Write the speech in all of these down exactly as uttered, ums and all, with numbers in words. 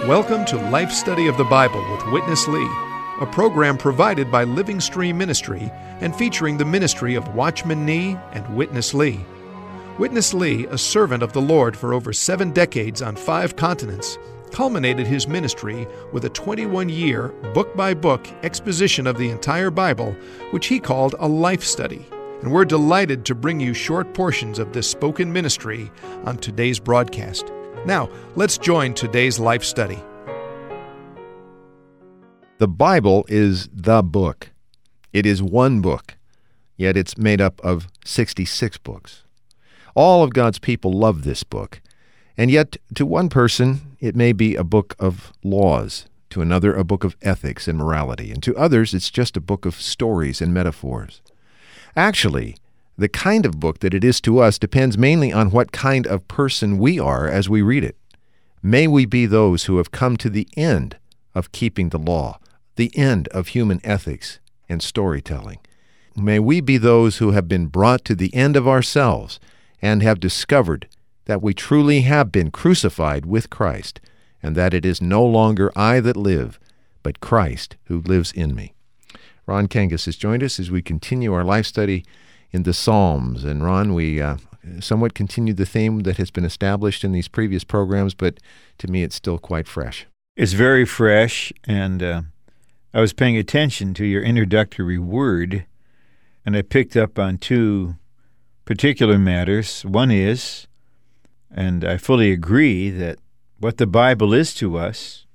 Welcome to Life Study of the Bible with Witness Lee, a program provided by Living Stream Ministry and featuring the ministry of Watchman Nee and Witness Lee. Witness Lee, a servant of the Lord for over seven decades on five continents, culminated his ministry with a twenty-one-year, book-by-book exposition of the entire Bible, which he called a life study. And we're delighted to bring you short portions of this spoken ministry on today's broadcast. Now, let's join today's life study. The Bible is the book. It is one book, yet it's made up of sixty-six books. All of God's people love this book, and yet to one person it may be a book of laws, to another a book of ethics and morality, and to others it's just a book of stories and metaphors. Actually, the kind of book that it is to us depends mainly on what kind of person we are as we read it. May we be those who have come to the end of keeping the law, the end of human ethics and storytelling. May we be those who have been brought to the end of ourselves and have discovered that we truly have been crucified with Christ, and that it is no longer I that live, but Christ who lives in me. Ron Kangas has joined us as we continue our life study in the Psalms. And Ron, we uh, somewhat continued the theme that has been established in these previous programs, but to me it's still quite fresh. It's very fresh, and uh, I was paying attention to your introductory word, and I picked up on two particular matters. One is, and I fully agree, that what the Bible is to us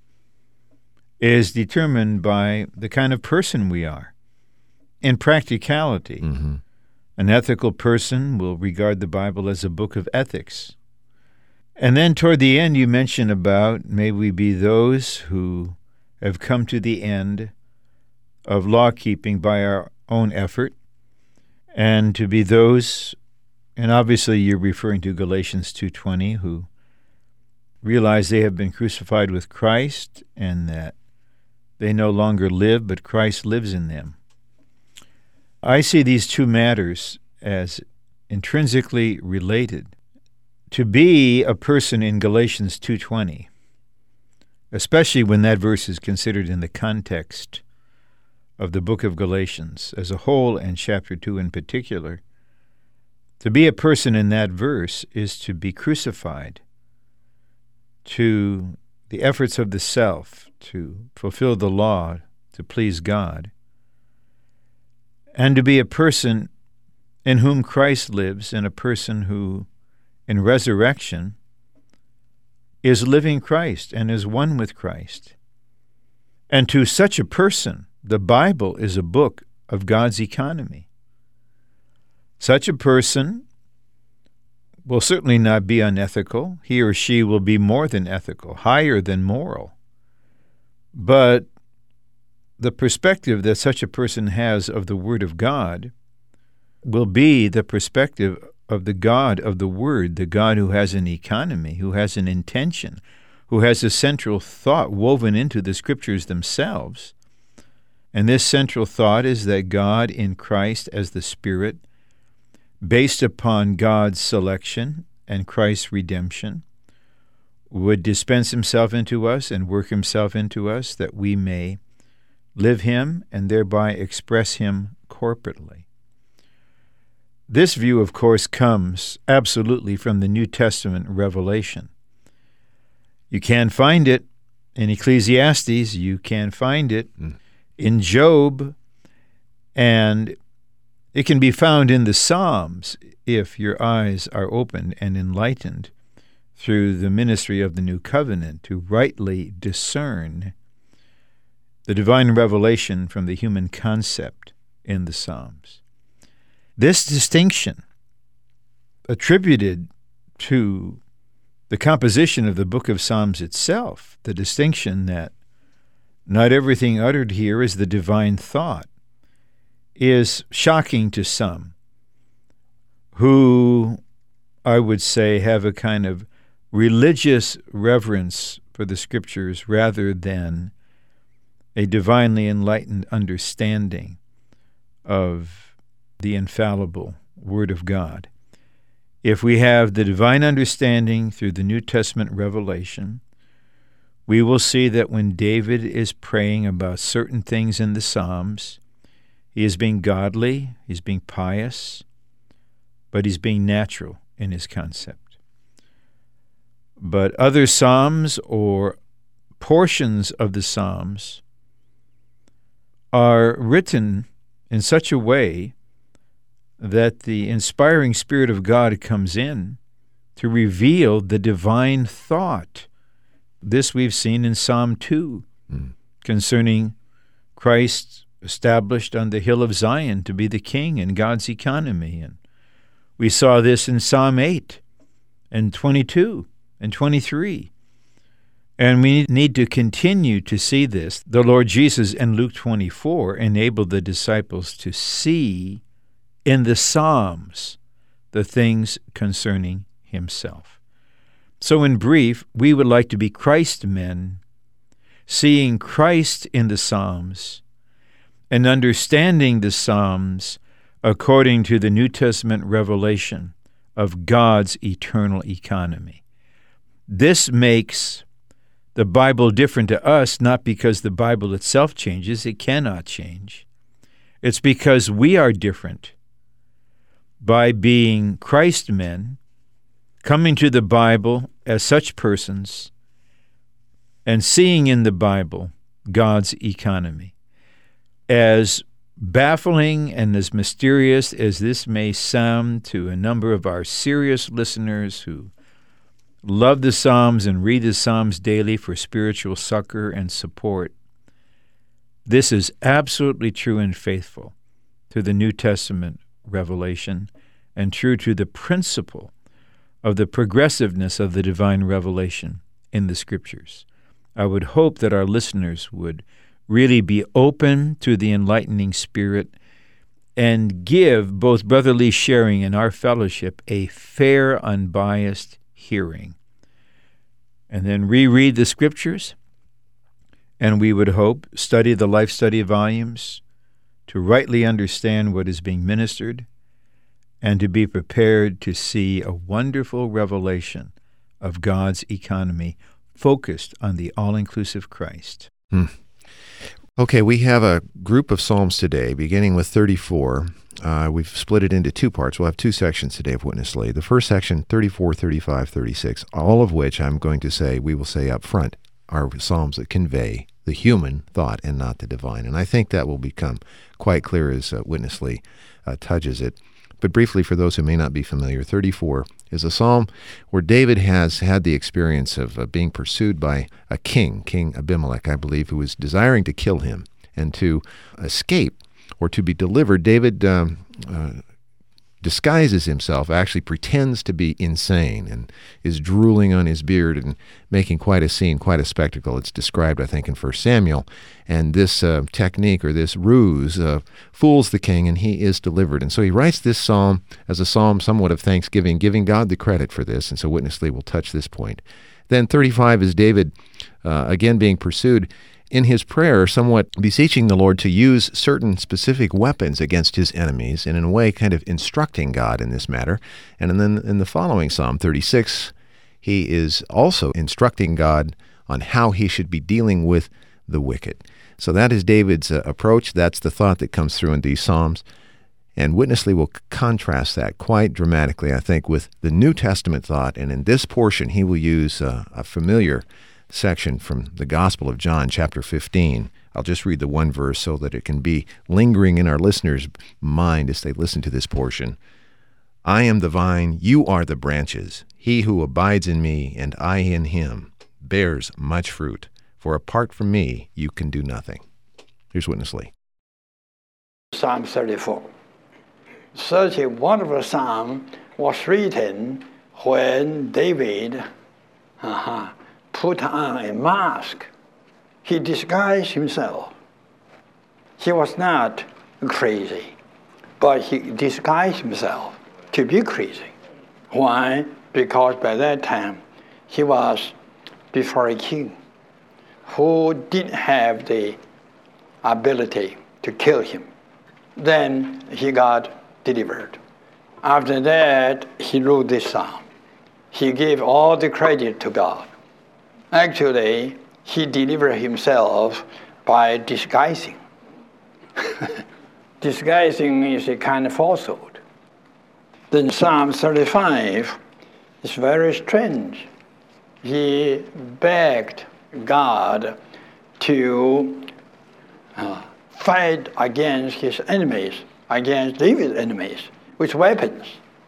is determined by the kind of person we are. In practicality, mm-hmm. An ethical person will regard the Bible as a book of ethics. And then toward the end you mention about, may we be those who have come to the end of law-keeping by our own effort, and to be those, and obviously you're referring to Galatians two twenty, who realize they have been crucified with Christ and that they no longer live, but Christ lives in them. I see these two matters as intrinsically related. To be a person in Galatians two twenty, especially when that verse is considered in the context of the book of Galatians as a whole and chapter two in particular, to be a person in that verse is to be crucified to the efforts of the self, to fulfill the law, to please God, and to be a person in whom Christ lives, and a person who, in resurrection, is living Christ and is one with Christ. And to such a person, the Bible is a book of God's economy. Such a person will certainly not be unethical. He or she will be more than ethical, higher than moral. But the perspective that such a person has of the Word of God will be the perspective of the God of the Word, the God who has an economy, who has an intention, who has a central thought woven into the Scriptures themselves. And this central thought is that God in Christ as the Spirit, based upon God's selection and Christ's redemption, would dispense himself into us and work himself into us that we may live him and thereby express him corporately. This view, of course, comes absolutely from the New Testament revelation. You can find it in Ecclesiastes, you can find it mm. in Job, and it can be found in the Psalms if your eyes are opened and enlightened through the ministry of the New Covenant to rightly discern the divine revelation from the human concept in the Psalms. This distinction, attributed to the composition of the book of Psalms itself, the distinction that not everything uttered here is the divine thought, is shocking to some who, I would say, have a kind of religious reverence for the Scriptures rather than a divinely enlightened understanding of the infallible Word of God. If we have the divine understanding through the New Testament revelation, we will see that when David is praying about certain things in the Psalms, he is being godly, he's being pious, but he's being natural in his concept. But other Psalms or portions of the Psalms are written in such a way that the inspiring Spirit of God comes in to reveal the divine thought. This we've seen in Psalm two, mm. concerning Christ established on the hill of Zion to be the king in God's economy. And we saw this in Psalm eight and twenty-two and twenty-three. And we need to continue to see this. The Lord Jesus in Luke twenty-four enabled the disciples to see in the Psalms the things concerning himself. So in brief, we would like to be Christ men, seeing Christ in the Psalms and understanding the Psalms according to the New Testament revelation of God's eternal economy. This makes the Bible different to us, not because the Bible itself changes. It cannot change. It's because we are different by being Christ men, coming to the Bible as such persons, and seeing in the Bible God's economy. As baffling and as mysterious as this may sound to a number of our serious listeners who love the Psalms and read the Psalms daily for spiritual succor and support, this is absolutely true and faithful to the New Testament revelation and true to the principle of the progressiveness of the divine revelation in the Scriptures. I would hope that our listeners would really be open to the enlightening Spirit and give both brotherly sharing and our fellowship a fair, unbiased hearing. And then reread the Scriptures, and we would hope study the life study volumes to rightly understand what is being ministered and to be prepared to see a wonderful revelation of God's economy focused on the all-inclusive Christ. Hmm. Okay, we have a group of Psalms today, beginning with thirty-four. Uh, we've split it into two parts. We'll have two sections today of Witness Lee. The first section, thirty-four, thirty-five, thirty-six, all of which I'm going to say, we will say up front, are Psalms that convey the human thought and not the divine. And I think that will become quite clear as uh, Witness Lee uh, touches it. But briefly, for those who may not be familiar, thirty-four is a psalm where David has had the experience of uh, being pursued by a king, King Abimelech, I believe, who was desiring to kill him. And to escape or to be delivered, David um, uh, disguises himself, actually pretends to be insane, and is drooling on his beard and making quite a scene, quite a spectacle. It's described, I think, in First Samuel. And this uh, technique or this ruse uh, fools the king, and he is delivered. And so he writes this psalm as a psalm somewhat of thanksgiving, giving God the credit for this. And so Witness Lee will touch this point. Then thirty-five is David, uh, again being pursued, in his prayer, somewhat beseeching the Lord to use certain specific weapons against his enemies, and in a way kind of instructing God in this matter. And then in the following Psalm thirty-six, he is also instructing God on how he should be dealing with the wicked. So that is David's uh, approach. That's the thought that comes through in these Psalms. And Witness Lee will contrast that quite dramatically, I think, with the New Testament thought. And in this portion, he will use uh, a familiar section from the Gospel of John, chapter fifteen. I'll just read the one verse so that it can be lingering in our listeners' mind as they listen to this portion. I am the vine, you are the branches. He who abides in me and I in him bears much fruit, for apart from me you can do nothing. Here's Witness Lee. Psalm thirty-four. Such a wonderful psalm was written when David uh-huh, put on a mask. He disguised himself. He was not crazy, but he disguised himself to be crazy. Why? Because by that time, he was before a king who didn't have the ability to kill him. Then he got delivered. After that, he wrote this psalm. He gave all the credit to God. Actually, he delivered himself by disguising. Disguising is a kind of falsehood. Then Psalm thirty-five is very strange. He begged God to uh, fight against his enemies, against David's enemies, with weapons.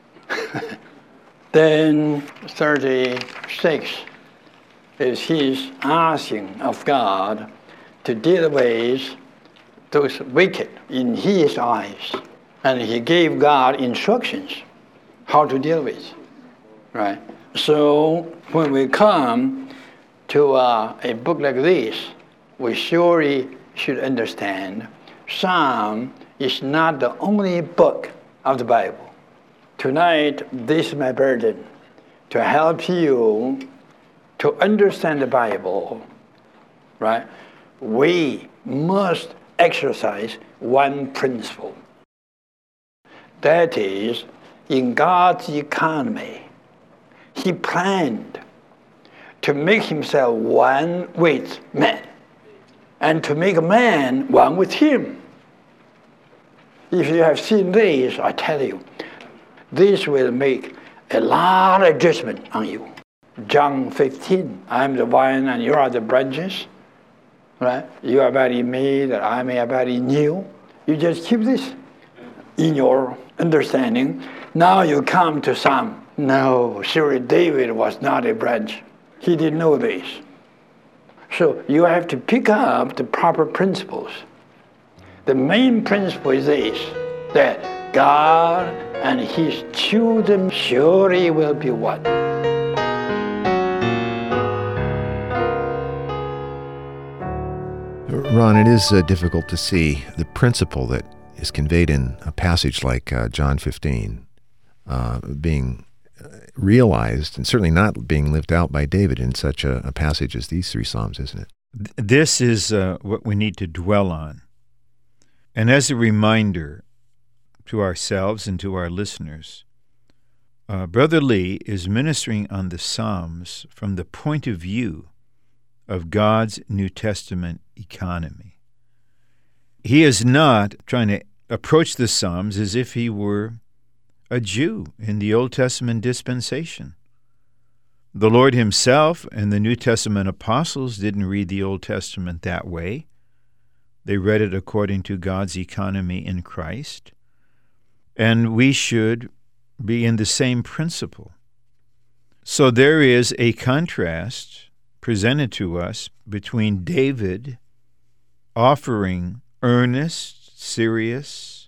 Then thirty-six is his asking of God to deal with those wicked in his eyes. And he gave God instructions how to deal with, right? So when we come to uh, a book like this, we surely should understand Psalm is not the only book of the Bible. Tonight, this is my burden, to help you to understand the Bible, right? We must exercise one principle. That is, in God's economy, He planned to make Himself one with man, and to make man one with Him. If you have seen this, I tell you, this will make a lot of judgment on you. John fifteen, I am the vine and you are the branches. Right? You abide in me, that I may abide in you. You just keep this in your understanding. Now you come to Psalm. No, surely David was not a branch. He didn't know this. So you have to pick up the proper principles. The main principle is this, that God and His children surely will be one. Ron, it is uh, difficult to see the principle that is conveyed in a passage like uh, John fifteen uh, being realized, and certainly not being lived out by David in such a, a passage as these three Psalms, isn't it? This is uh, what we need to dwell on. And as a reminder to ourselves and to our listeners, uh, Brother Lee is ministering on the Psalms from the point of view of God's New Testament economy. He is not trying to approach the Psalms as if he were a Jew in the Old Testament dispensation. The Lord Himself and the New Testament apostles didn't read the Old Testament that way. They read it according to God's economy in Christ. And we should be in the same principle. So there is a contrast presented to us between David offering earnest, serious,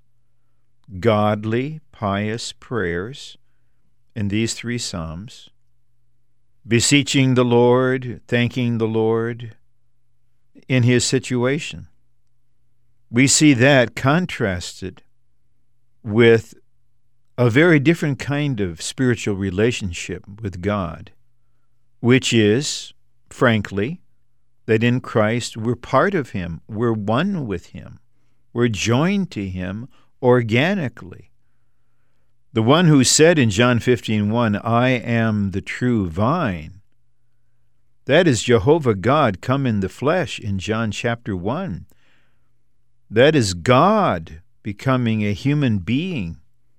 godly, pious prayers in these three Psalms, beseeching the Lord, thanking the Lord in his situation. We see that contrasted with a very different kind of spiritual relationship with God, which is, frankly, that in Christ we're part of Him, we're one with Him, we're joined to Him organically. The one who said in John fifteen one, I am the true vine, that is Jehovah God come in the flesh in John chapter one. That is God becoming a human being.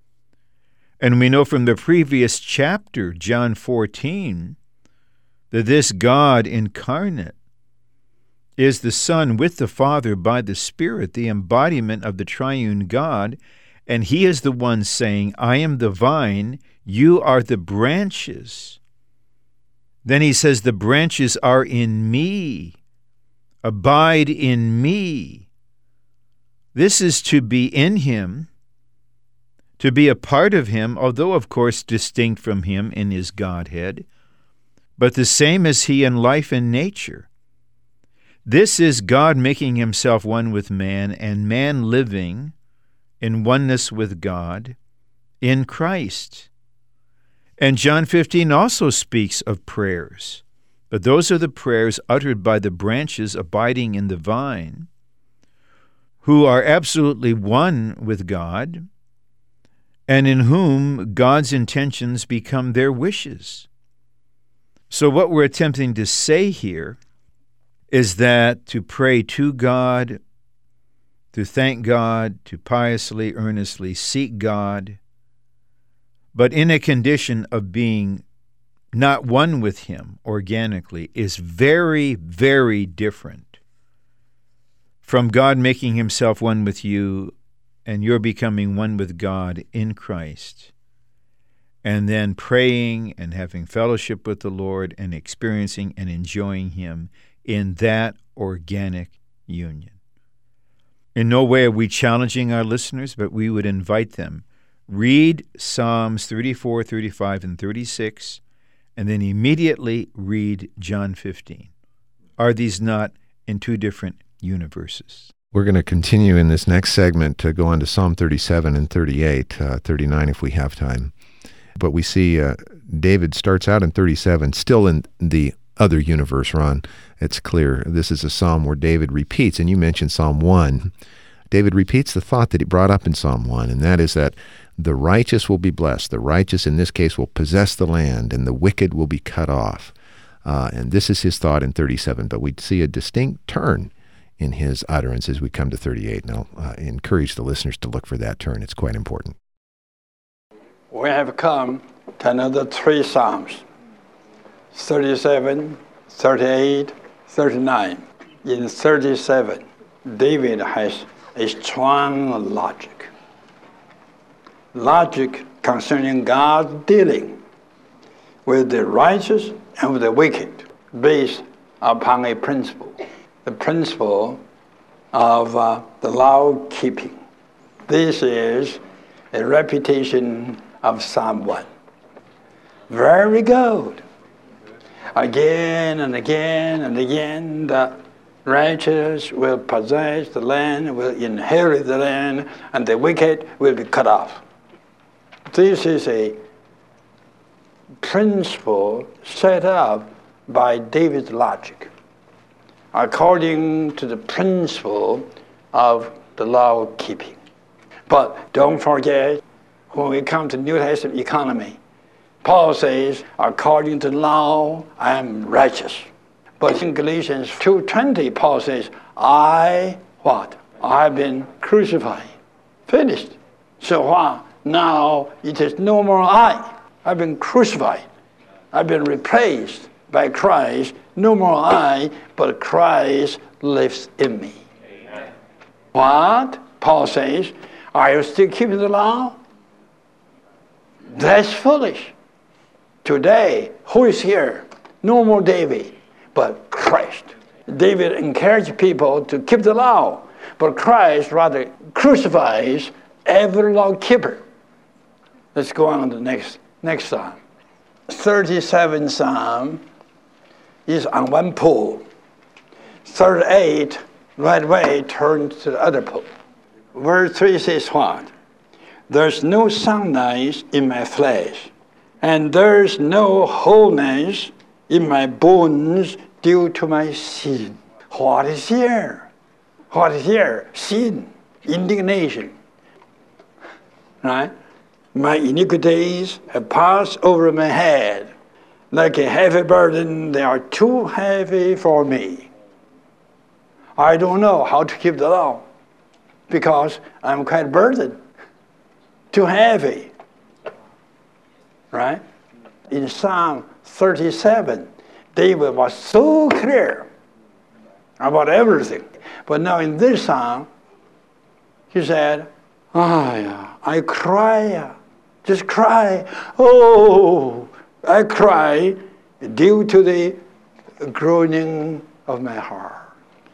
And we know from the previous chapter, John fourteen, that this God incarnate is the Son with the Father by the Spirit, the embodiment of the triune God, and He is the one saying, I am the vine, you are the branches. Then He says, the branches are in me, abide in me. This is to be in Him, to be a part of Him, although of course distinct from Him in His Godhead, but the same as He in life and nature. This is God making Himself one with man, and man living in oneness with God in Christ. And John fifteen also speaks of prayers, but those are the prayers uttered by the branches abiding in the vine, who are absolutely one with God, and in whom God's intentions become their wishes. So what we're attempting to say here is that to pray to God, to thank God, to piously, earnestly seek God, but in a condition of being not one with Him organically, is very, very different from God making Himself one with you and you're becoming one with God in Christ, and then praying and having fellowship with the Lord and experiencing and enjoying Him in that organic union. In no way are we challenging our listeners, but we would invite them. Read Psalms thirty-four, thirty-five, and thirty-six, and then immediately read John fifteen. Are these not in two different universes? We're going to continue in this next segment to go on to Psalm thirty-seven and thirty-eight, uh, thirty-nine if we have time. But we see uh, David starts out in thirty-seven, still in the other universe, Ron. It's clear. This is a psalm where David repeats, and you mentioned Psalm one. David repeats the thought that he brought up in Psalm one, and that is that the righteous will be blessed. The righteous, in this case, will possess the land, and the wicked will be cut off. Uh, and this is his thought in thirty-seven, but we see a distinct turn in his utterance as we come to thirty-eight. And I'll uh, encourage the listeners to look for that turn. It's quite important. We have come to another three Psalms, thirty-seven, thirty-eight, thirty-nine. In thirty-seven, David has a strong logic. Logic concerning God's dealing with the righteous and with the wicked, based upon a principle, the principle of uh, the law keeping. This is a repetition of Psalm one. Very good. Again and again and again, the righteous will possess the land, will inherit the land, and the wicked will be cut off. This is a principle set up by David's logic, according to the principle of the law keeping. But don't forget, when we come to New Testament economy, Paul says, according to law, I am righteous. But in Galatians two twenty, Paul says, I, what? I have been crucified. Finished. So what? Now it is no more I. I've been crucified. I've been replaced by Christ. No more I, but Christ lives in me. Amen. What? Paul says, are you still keeping the law? That's foolish. Today, who is here? No more David, but Christ. David encouraged people to keep the law, but Christ rather crucifies every law keeper. Let's go on to the next, next psalm. thirty-seven Psalm is on one pole. thirty-eight, right away, turns to the other pole. Verse three says what? There's no soundness in my flesh, and there's no wholeness in my bones due to my sin. What is here? What is here? Sin, indignation. Right? My iniquities have passed over my head. Like a heavy burden, they are too heavy for me. I don't know how to keep the law because I'm quite burdened. Too heavy. Right? In Psalm thirty-seven, David was so clear about everything. But now in this psalm, he said, oh, yeah, I cry, just cry. Oh, I cry due to the groaning of my heart.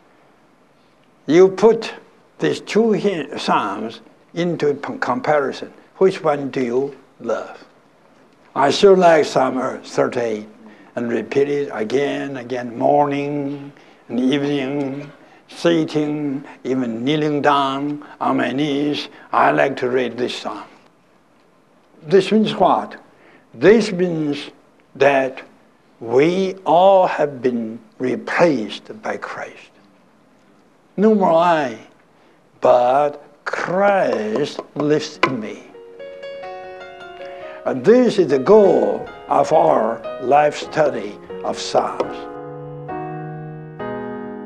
You put these two psalms into comparison. Which one do you love? I sure like Psalm thirty-eight and repeat it again, again, morning and evening, sitting, even kneeling down on my knees. I like to read this psalm. This means what? This means that we all have been replaced by Christ. No more I, but Christ lives in me. And this is the goal of our life study of Psalms.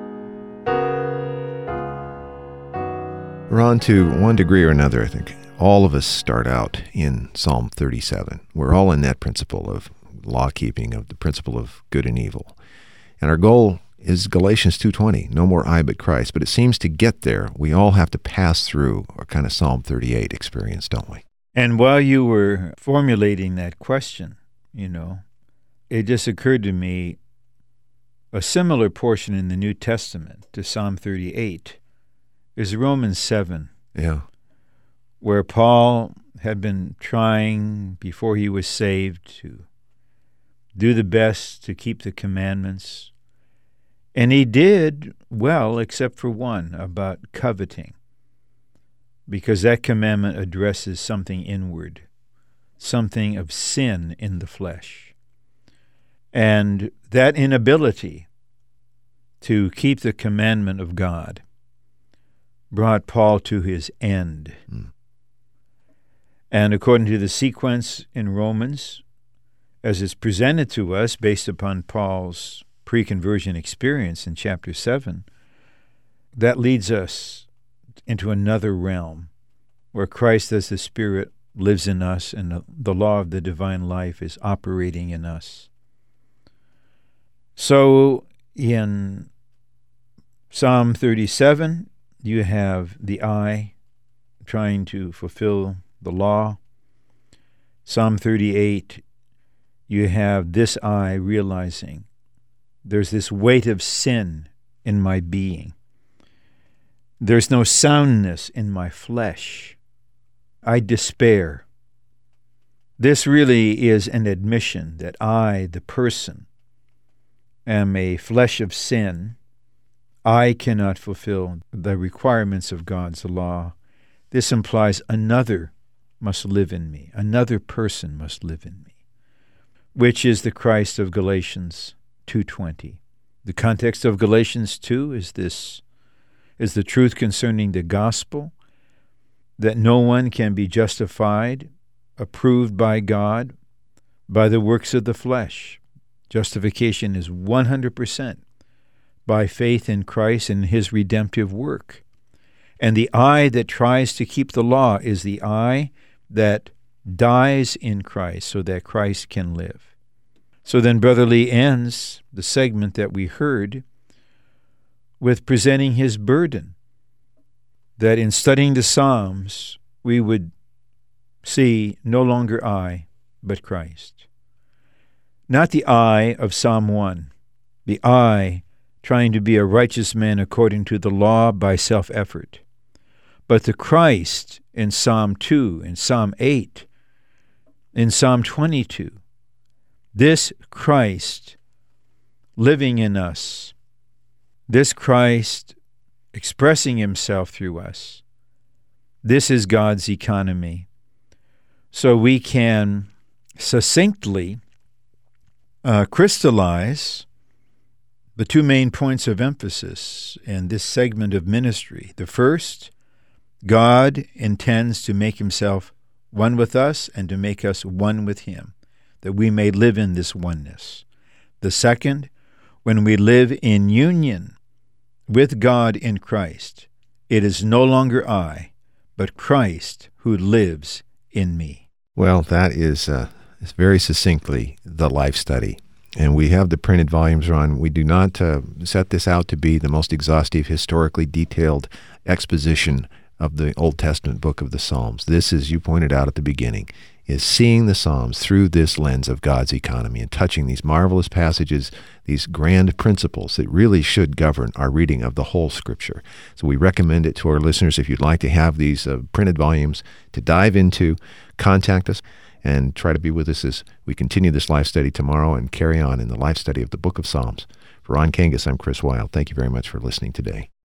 Ron, to one degree or another, I think all of us start out in Psalm thirty-seven. We're all in that principle of law-keeping, of the principle of good and evil. And our goal is Galatians two twenty, no more I but Christ. But it seems to get there, we all have to pass through a kind of Psalm thirty-eight experience, don't we? And while you were formulating that question, you know, it just occurred to me a similar portion in the New Testament to Psalm thirty-eight is Romans seven. Yeah. Where Paul had been trying, before he was saved, to do the best to keep the commandments. And he did well, except for one, about coveting, because that commandment addresses something inward, something of sin in the flesh. And that inability to keep the commandment of God brought Paul to his end. Mm. And according to the sequence in Romans, as it's presented to us based upon Paul's pre-conversion experience in chapter seven, that leads us into another realm where Christ as the Spirit lives in us and the, the law of the divine life is operating in us. So in Psalm thirty-seven, you have the I trying to fulfill the law. Psalm thirty-eight, you have this I realizing there's this weight of sin in my being. There's no soundness in my flesh. I despair. This really is an admission that I, the person, am a flesh of sin. I cannot fulfill the requirements of God's law. This implies another must live in me. Another person must live in me, which is the Christ of Galatians two twenty. The context of Galatians two is this, is the truth concerning the gospel, that no one can be justified, approved by God, by the works of the flesh. Justification is one hundred percent by faith in Christ and his redemptive work. And the I that tries to keep the law is the I that dies in Christ so that Christ can live. So then Brother Lee ends the segment that we heard with presenting his burden, that in studying the Psalms, we would see no longer I, but Christ. Not the I of Psalm one, the I trying to be a righteous man according to the law by self-effort, but the Christ in Psalm two, in Psalm eight, in Psalm twenty-two, this Christ living in us, this Christ expressing himself through us, this is God's economy. So we can succinctly uh, crystallize the two main points of emphasis in this segment of ministry. The first, God intends to make himself one with us and to make us one with him, that we may live in this oneness. The second, when we live in union with God in Christ, it is no longer I, but Christ who lives in me. Well, that is, uh, is very succinctly the life study. And we have the printed volumes, Ron. We do not uh, set this out to be the most exhaustive, historically detailed exposition of the Old Testament book of the Psalms. This, as you pointed out at the beginning, is seeing the Psalms through this lens of God's economy and touching these marvelous passages, these grand principles that really should govern our reading of the whole Scripture. So we recommend it to our listeners. If you'd like to have these uh, printed volumes to dive into, contact us and try to be with us as we continue this life study tomorrow and carry on in the life study of the book of Psalms. For Ron Kangas, I'm Chris Wilde. Thank you very much for listening today.